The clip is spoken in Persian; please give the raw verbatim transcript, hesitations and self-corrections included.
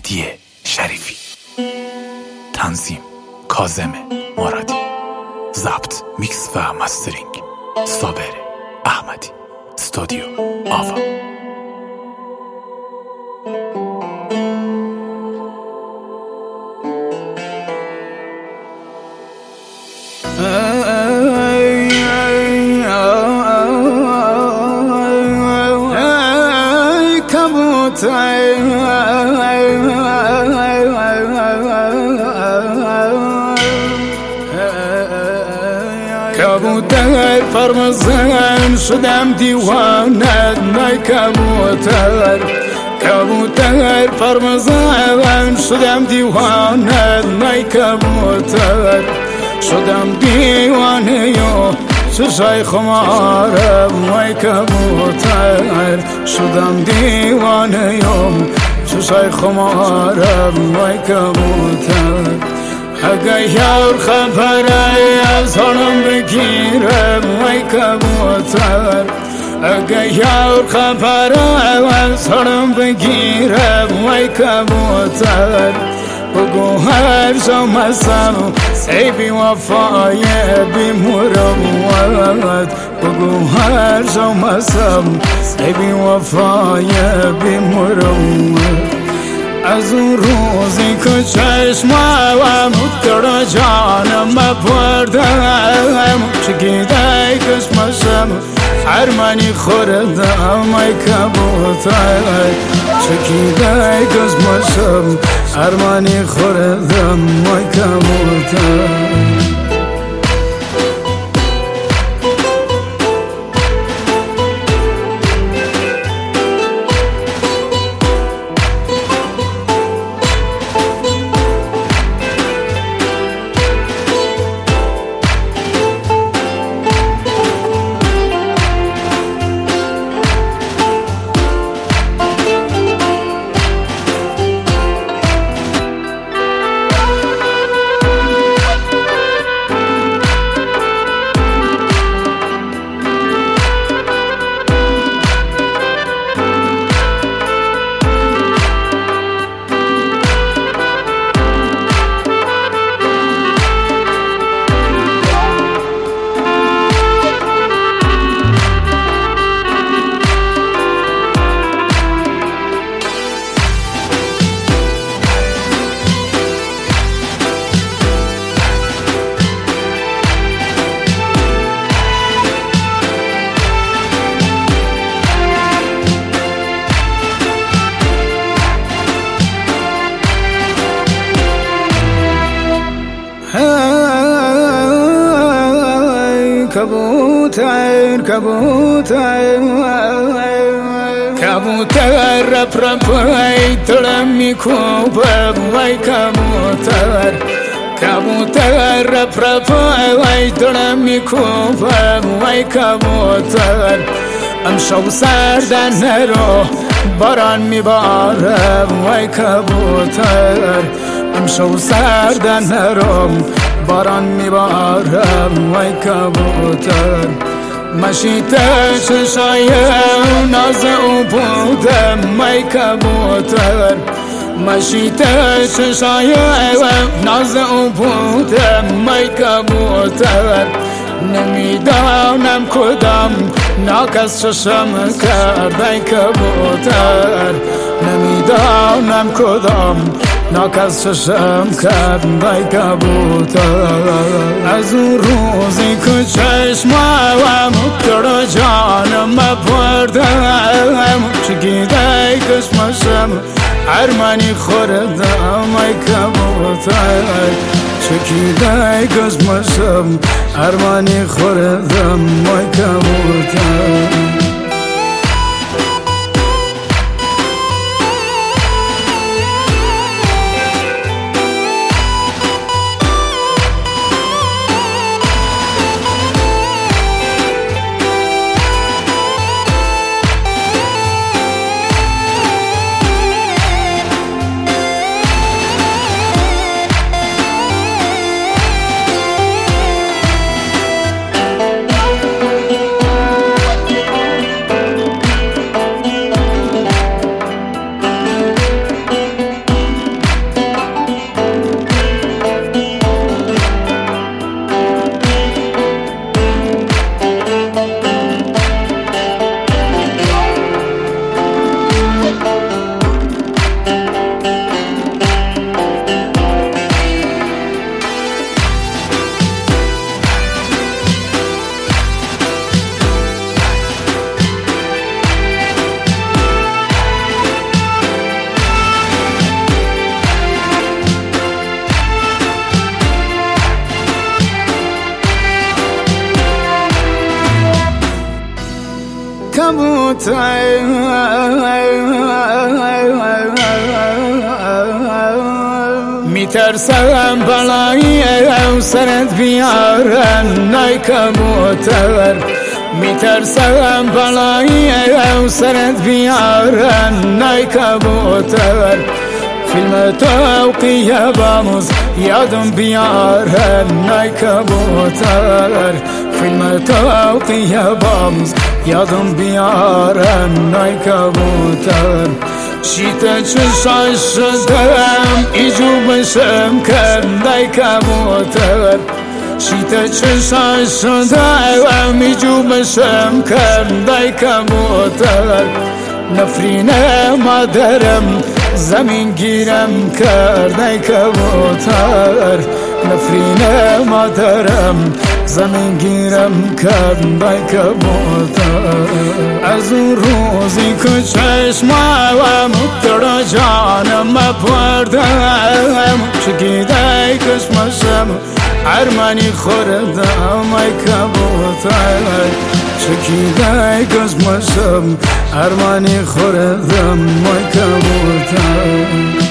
مهدی شریفی، تنظیم کاظم مرادی، ضبط میکس و مسترینگ صابر احمدی، استودیو آوا. کبوتر پروازن شدم دیوانه نای کبوتر، کبوتر پروازن شدم دیوانه نای کبوتر، شدم دیوانه یو چشای خمارم نای کبوتر، شدم دیوانه یو چشای خمارم نای کبوتر. اگه یار خبری از حالم بگیرم وای کبوتر، اگه یار خبری از حالم بگیرم وای کبوتر، بگو هر جا مزم ای بی وفای بی مروت، بگو هر جا مزم ای بی وفای بی مروت. از اون روزی که چشمم در جانم بردم چگیده کشمشم ارمانی خوردم ای کبوتر، چگیده کشمشم ارمانی خوردم ای کبوتر. کبوتر کبوتر کبوتر رپ رپ ای دلم میکوبه وای کبوتر، کبوتر رپ رپ ای دلم میکوبه وای کبوتر. امشب سردن رو باران میباره وای کبوتر، امشب سردن رو باران میبارم وای کبوتر. مشیت چشای ناز او بودم وای کبوتر، مشیت چشای ناز او بودم وای کبوتر. نمیدانم کدام ناکس چشم کرد ای کبوتر، نمیدانم کدام ناکس چشم کرد ای کبوتر. از اون روزی که چشمم در جانم بردم چگیده کشمشم ارمانی خوردم ای کبوتر، چگیده کشمشم ارمانی خوردم ای کبوتر. میترسم بلایی او سرت بیارن نای کبوتر میترسم بلایی او سرت بیارن نای کبوتر فیلم توقیه باموز یادم بیارن نای کبوتر فیلم توقیه باموز یادم بیارن نای کبوتر شیطه چشاش شدم ایجو بشم کندای کبوتر شیطه چشاش شدم ایجو بشم کندای کبوتر نفرین مادرم زمین گیرم کردای کبوتر نفرین مادرم زمین گیرم کردای کبوتر از اون روزی که چشمم تر جانم پردم چکیدای کشمشم ارمانی خوردم ای کبوتر چکیدای کشمشم ارمانی خوردم ای کبوتر